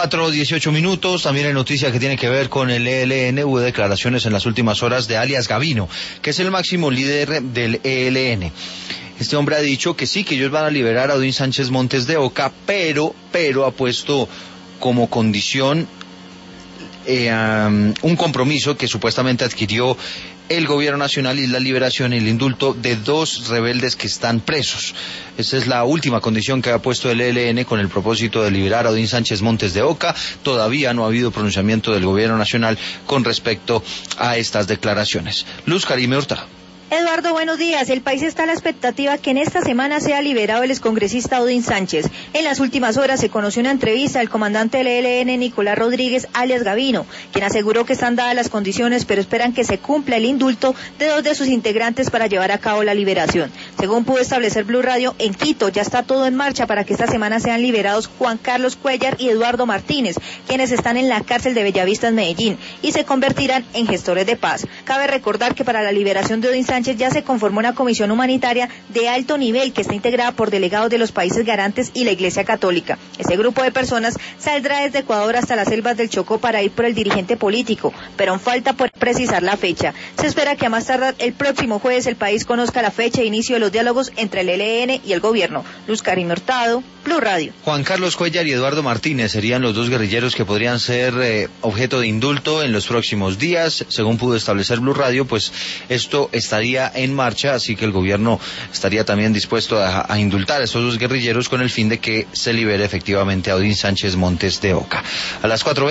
4:18. También hay noticia que tiene que ver con el ELN. Hubo declaraciones en las últimas horas de alias Gavino, que es el máximo líder del ELN. Este hombre ha dicho que sí, que ellos van a liberar a Odín Sánchez Montes de Oca, pero ha puesto como condición un compromiso que supuestamente adquirió el gobierno nacional, y la liberación y el indulto de 2 rebeldes que están presos. Esa es la última condición que ha puesto el ELN con el propósito de liberar a Odín Sánchez Montes de Oca. Todavía no ha habido pronunciamiento del gobierno nacional con respecto a estas declaraciones. Luz Karime Hurtado. Eduardo, buenos días. El país está a la expectativa que en esta semana sea liberado el excongresista Odín Sánchez. En las últimas horas se conoció una entrevista del comandante del ELN, Nicolás Rodríguez, alias Gavino, quien aseguró que están dadas las condiciones, pero esperan que se cumpla el indulto de 2 de sus integrantes para llevar a cabo la liberación. Según pudo establecer Blue Radio, en Quito ya está todo en marcha para que esta semana sean liberados Juan Carlos Cuéllar y Eduardo Martínez, quienes están en la cárcel de Bellavista en Medellín, y se convertirán en gestores de paz. Cabe recordar que para la liberación de Odín Sánchez ya se conformó una comisión humanitaria de alto nivel que está integrada por delegados de los países garantes y la Iglesia Católica. Ese grupo de personas saldrá desde Ecuador hasta las selvas del Chocó para ir por el dirigente político, pero aún falta por precisar la fecha. Se espera que a más tardar el próximo jueves el país conozca la fecha de inicio de los diálogos entre el ELN y el gobierno. Luz Karime Hurtado, Blue Radio. Juan Carlos Cuéllar y Eduardo Martínez serían los 2 guerrilleros que podrían ser objeto de indulto en los próximos días. Según pudo establecer Blue Radio, pues esto estaría en marcha, así que el gobierno estaría también dispuesto a indultar a estos 2 guerrilleros con el fin de que se libere efectivamente a Odín Sánchez Montes de Oca. A las 4:20.